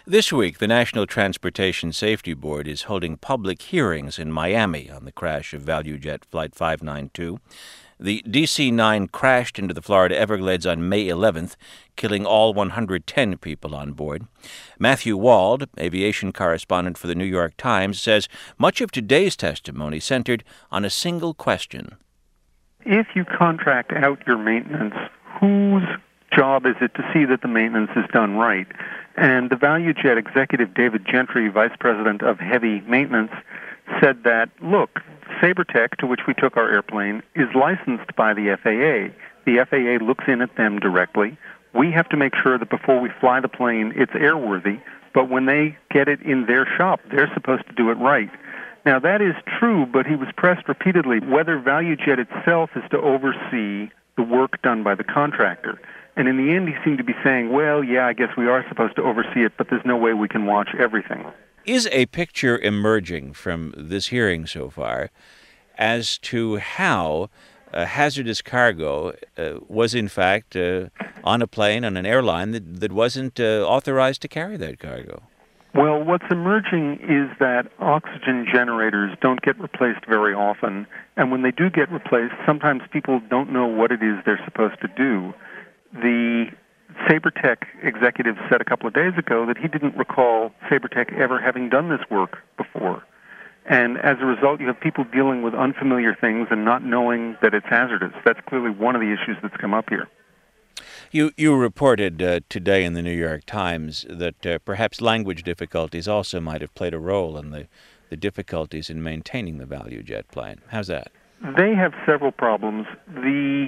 This week, the National Transportation Safety Board is holding public hearings in Miami on the crash of ValueJet Flight 592. The DC-9 crashed into the Florida Everglades on May 11th, killing all 110 people on board. Matthew Wald, aviation correspondent for the New York Times, says much of today's testimony centered on a single question. If you contract out your maintenance, whose job is it to see that the maintenance is done right? And the ValueJet executive, David Gentry, vice president of heavy maintenance, said that, look, SaberTech, to which we took our airplane, is licensed by the FAA. The FAA looks in at them directly. We have to make sure that before we fly the plane, it's airworthy. But when they get it in their shop, they're supposed to do it right. Now, that is true, but he was pressed repeatedly whether ValueJet itself is to oversee the work done by the contractor. And in the end, he seemed to be saying, well, yeah, I guess we are supposed to oversee it, but there's no way we can watch everything. Is a picture emerging from this hearing so far as to how hazardous cargo was, in fact, on a plane, on an airline that wasn't authorized to carry that cargo? Well, what's emerging is that oxygen generators don't get replaced very often, and when they do get replaced, sometimes people don't know what it is they're supposed to do. The SaberTech executive said a couple of days ago that he didn't recall SaberTech ever having done this work before. And as a result, you have people dealing with unfamiliar things and not knowing that it's hazardous. That's clearly one of the issues that's come up here. You reported today in the New York Times that perhaps language difficulties also might have played a role in the difficulties in maintaining the ValueJet plane. How's that? They have several problems. The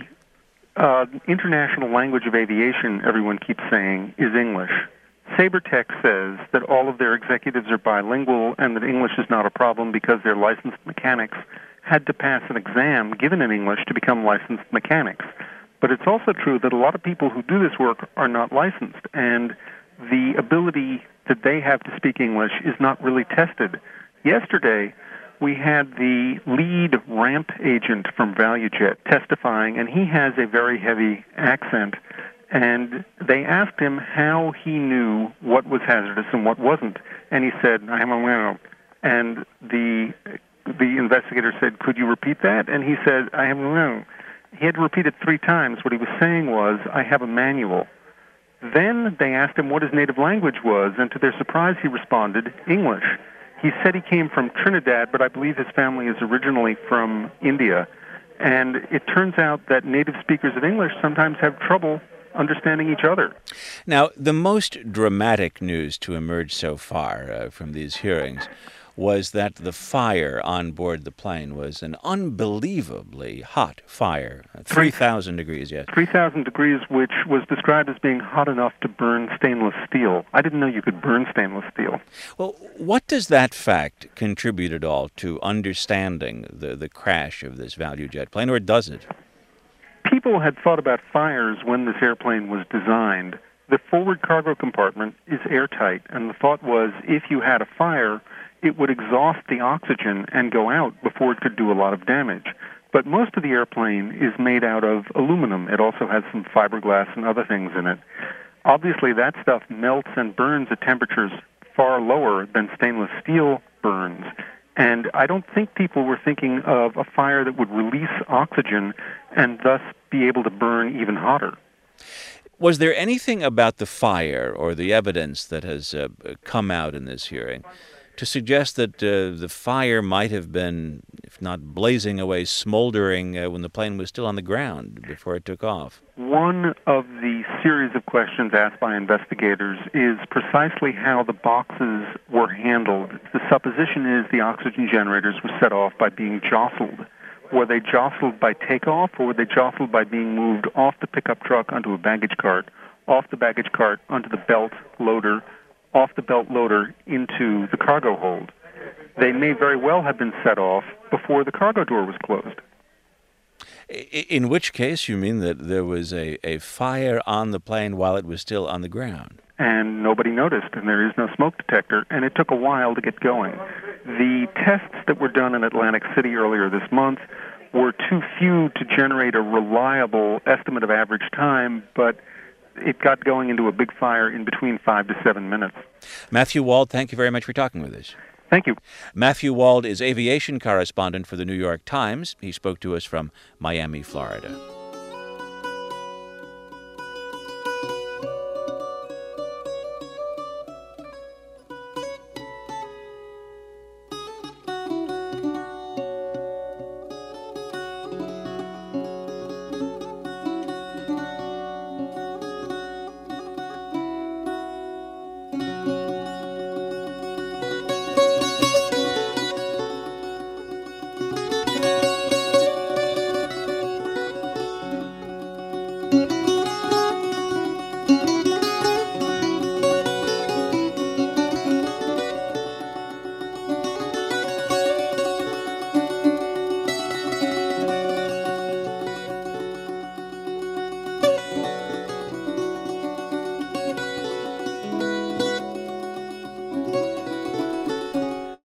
international language of aviation, everyone keeps saying, is English. SaberTech says that all of their executives are bilingual and that English is not a problem because their licensed mechanics had to pass an exam given in English to become licensed mechanics. But it's also true that a lot of people who do this work are not licensed, and the ability that they have to speak English is not really tested. Yesterday, we had the lead ramp agent from ValueJet testifying, and he has a very heavy accent. And they asked him how he knew what was hazardous and what wasn't. And he said, I am aware. And the investigator said, could you repeat that? And he said, I am aware. He had to repeat it 3 times. What he was saying was, I have a manual. Then they asked him what his native language was, and to their surprise, he responded, English. He said he came from Trinidad, but I believe his family is originally from India. And it turns out that native speakers of English sometimes have trouble understanding each other. Now, the most dramatic news to emerge so far from these hearings was that the fire on board the plane was an unbelievably hot fire, 3,000 degrees, yes. 3,000 degrees, which was described as being hot enough to burn stainless steel. I didn't know you could burn stainless steel. Well, what does that fact contribute at all to understanding the crash of this ValueJet plane, or does it? People had thought about fires when this airplane was designed. The forward cargo compartment is airtight, and the thought was if you had a fire, it would exhaust the oxygen and go out before it could do a lot of damage. But most of the airplane is made out of aluminum. It also has some fiberglass and other things in it. Obviously, that stuff melts and burns at temperatures far lower than stainless steel burns. And I don't think people were thinking of a fire that would release oxygen and thus be able to burn even hotter. Was there anything about the fire or the evidence that has come out in this hearing to suggest that the fire might have been, if not blazing away, smoldering when the plane was still on the ground before it took off? One of the series of questions asked by investigators is precisely how the boxes were handled. The supposition is the oxygen generators were set off by being jostled. Were they jostled by takeoff, or were they jostled by being moved off the pickup truck onto a baggage cart, off the baggage cart onto the belt loader, off the belt loader into the cargo hold? They may very well have been set off before the cargo door was closed. In which case, you mean that there was a fire on the plane while it was still on the ground? And nobody noticed, and there is no smoke detector, and it took a while to get going. The tests that were done in Atlantic City earlier this month were too few to generate a reliable estimate of average time, but it got going into a big fire in between 5 to 7 minutes. Matthew Wald, thank you very much for talking with us. Thank you. Matthew Wald is aviation correspondent for the New York Times. He spoke to us from Miami, Florida.